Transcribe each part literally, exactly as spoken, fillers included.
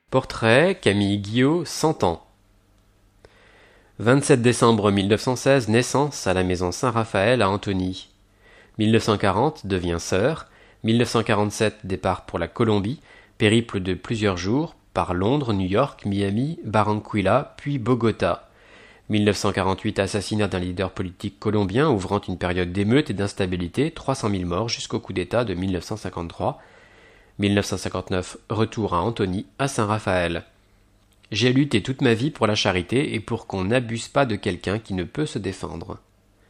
Portrait Camille Guillot, cent ans. vingt-sept décembre mille neuf cent seize, naissance à la maison Saint-Raphaël à Antony. mille neuf cent quarante, devient sœur. mille neuf cent quarante-sept, départ pour la Colombie, périple de plusieurs jours, par Londres, New York, Miami, Barranquilla, puis Bogota. mille neuf cent quarante-huit, assassinat d'un leader politique colombien ouvrant une période d'émeute et d'instabilité, trois cent mille morts jusqu'au coup d'État de mille neuf cent cinquante-trois. mille neuf cent cinquante-neuf, retour à Antony, à Saint-Raphaël. J'ai lutté toute ma vie pour la charité et pour qu'on n'abuse pas de quelqu'un qui ne peut se défendre.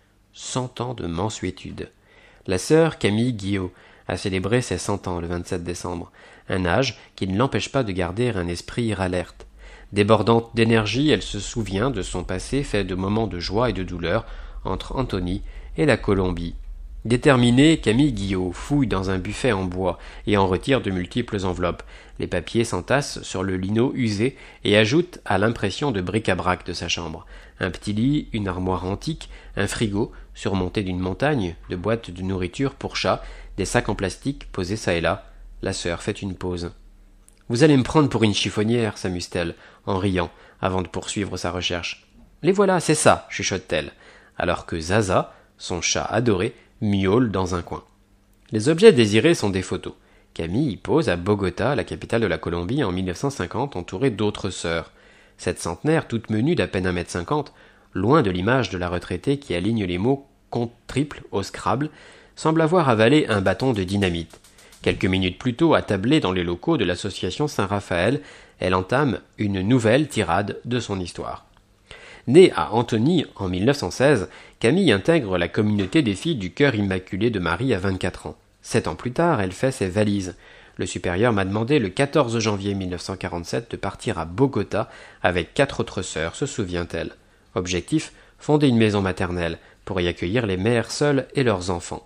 Cent ans de mansuétude. La sœur Camille Guillot a célébré ses cent ans le vingt-sept décembre, un âge qui ne l'empêche pas de garder un esprit alerte. Débordante d'énergie, elle se souvient de son passé fait de moments de joie et de douleur entre Antony et la Colombie. Déterminée, Camille Guillot fouille dans un buffet en bois et en retire de multiples enveloppes. Les papiers s'entassent sur le lino usé et ajoutent à l'impression de bric-à-brac de sa chambre. Un petit lit, une armoire antique, un frigo surmonté d'une montagne de boîtes de nourriture pour chats, des sacs en plastique posés çà et là. La sœur fait une pause. « Vous allez me prendre pour une chiffonnière, s'amuse-t-elle, en riant, avant de poursuivre sa recherche. « Les voilà, c'est ça, chuchote-t-elle, alors que Zaza, son chat adoré, miaule dans un coin. Les objets désirés sont des photos. Camille y pose à Bogota, la capitale de la Colombie, en mille neuf cent cinquante, entourée d'autres sœurs. Cette centenaire, toute menue d'à peine un mètre cinquante, loin de l'image de la retraitée qui aligne les mots compte triple au Scrabble, semble avoir avalé un bâton de dynamite. Quelques minutes plus tôt, attablée dans les locaux de l'association Saint-Raphaël, elle entame une nouvelle tirade de son histoire. Née à Antony en mille neuf cent seize, Camille intègre la communauté des filles du Cœur Immaculé de Marie à vingt-quatre ans. Sept ans plus tard, elle fait ses valises. Le supérieur m'a demandé le quatorze janvier mille neuf cent quarante-sept de partir à Bogota avec quatre autres sœurs, se souvient-elle. Objectif, fonder une maison maternelle pour y accueillir les mères seules et leurs enfants.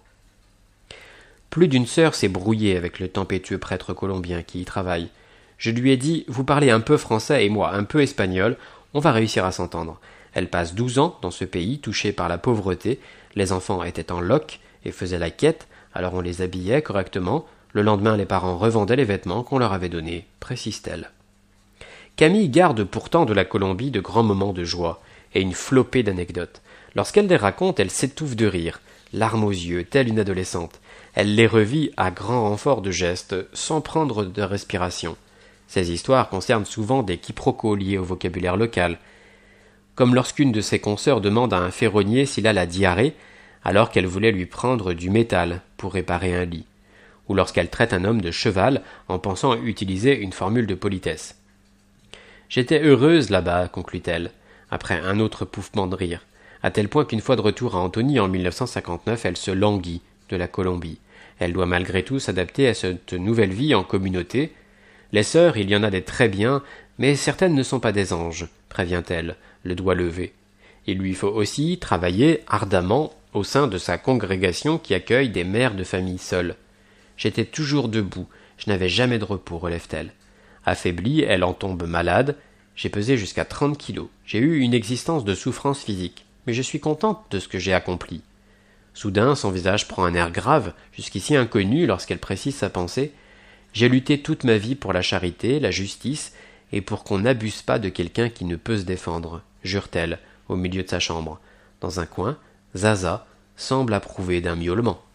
Plus d'une sœur s'est brouillée avec le tempétueux prêtre colombien qui y travaille. Je lui ai dit « Vous parlez un peu français et moi un peu espagnol, on va réussir à s'entendre. » Elle passe douze ans dans ce pays touché par la pauvreté. Les enfants étaient en loques et faisaient la quête, alors on les habillait correctement. Le lendemain, les parents revendaient les vêtements qu'on leur avait donnés, précise-t-elle. Camille garde pourtant de la Colombie de grands moments de joie et une flopée d'anecdotes. Lorsqu'elle les raconte, elle s'étouffe de rire, larmes aux yeux, telle une adolescente. Elle les revit à grand renfort de gestes, sans prendre de respiration. Ces histoires concernent souvent des quiproquos liés au vocabulaire local, comme lorsqu'une de ses consoeurs demande à un ferronnier s'il a la diarrhée, alors qu'elle voulait lui prendre du métal pour réparer un lit, ou lorsqu'elle traite un homme de cheval en pensant utiliser une formule de politesse. « J'étais heureuse là-bas, conclut-elle, après un autre pouffement de rire, à tel point qu'une fois de retour à Antony en mille neuf cent cinquante-neuf, elle se languit de la Colombie. Elle doit malgré tout s'adapter à cette nouvelle vie en communauté. Les sœurs, il y en a des très bien, mais certaines ne sont pas des anges, prévient-elle, le doigt levé. Il lui faut aussi travailler ardemment au sein de sa congrégation qui accueille des mères de famille seules. J'étais toujours debout, je n'avais jamais de repos, relève-t-elle. Affaiblie, elle en tombe malade. J'ai pesé jusqu'à trente kilos. J'ai eu une existence de souffrance physique, mais je suis contente de ce que j'ai accompli. Soudain, son visage prend un air grave, jusqu'ici inconnu lorsqu'elle précise sa pensée. J'ai lutté toute ma vie pour la charité, la justice, et pour qu'on n'abuse pas de quelqu'un qui ne peut se défendre, jure-t-elle, au milieu de sa chambre. Dans un coin, Zaza semble approuver d'un miaulement.